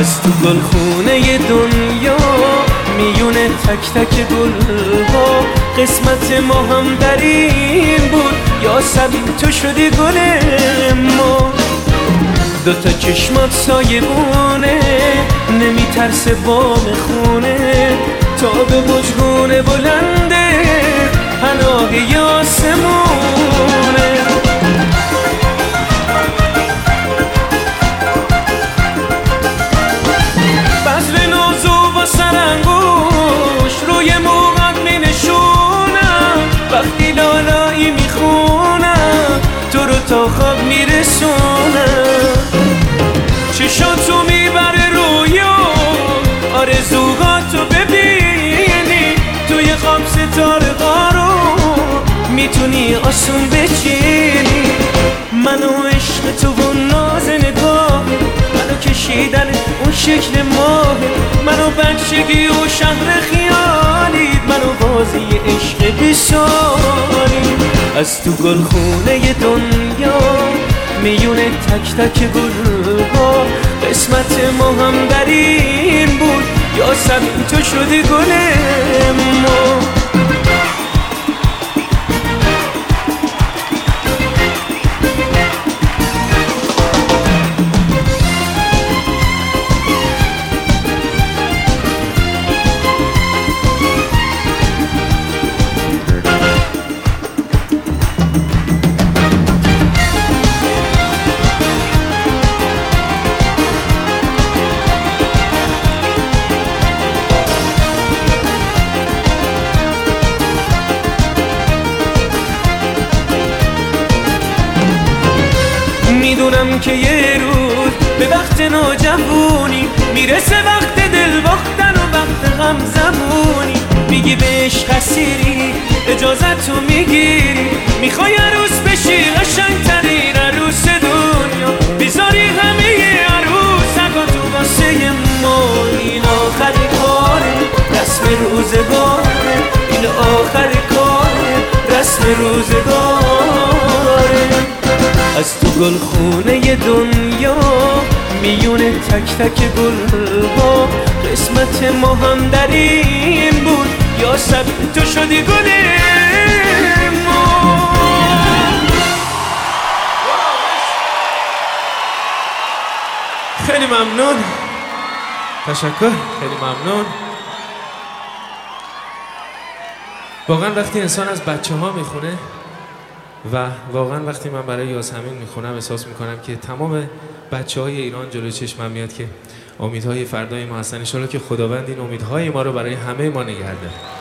از تو گلخونه دنیا میونه تک تک گلها قسمت ما هم در این بود یا سبیل تو شدی گل ما دوتا چشمات سایبونه نمیترسه بام خونه تا به بجگونه بلنده پناه آسمونه بذر نازو با سرانگوش روی موقت می نشونم وقتی لالایی میخونم تو رو تا خواب میرسونم چشاتو میبره رویا آرزوهاتو ببینی توی خواب ستاره رو میتونی آسون بچینی منو عشق تو و ناز نگاه منو کشیدن اون شکل ماه منو بچگی و شهر خیالی منو بازی عشق بسالی از تو گلخونه دنیا میونه تک تک گلها قسمت ما هم در این بود یا سبیل تو شدی گل ما میدونم که یه روز به وقت نوجوانی میرسه وقت دل باختن و وقت غم زبونی میگی به عشق اسیری اجازتو میگیری میخوای عروس بشی قشنگترین عروس دنیا بیزاری همه عروسکاتو واسه ما این آخر کاره رسم روزگاره این آخر کاره رسم روزگاره از تو گلخونه دنیا میونه تک تک گلها قسمت ما هم در این بود یا سبیل تو شدی گل ما خیلی ممنون تشکر خیلی ممنون واقعا وقتی انسان از بچه ها میخونه و واقعا وقتی من برای یاسمین میخونم احساس میکنم که تمام بچه‌های ایران جلوی چشمم میاد که امیدهای فردای ما هستن ان شاءالله که خداوند این امیدهای ما رو برای همه ما نگه داره.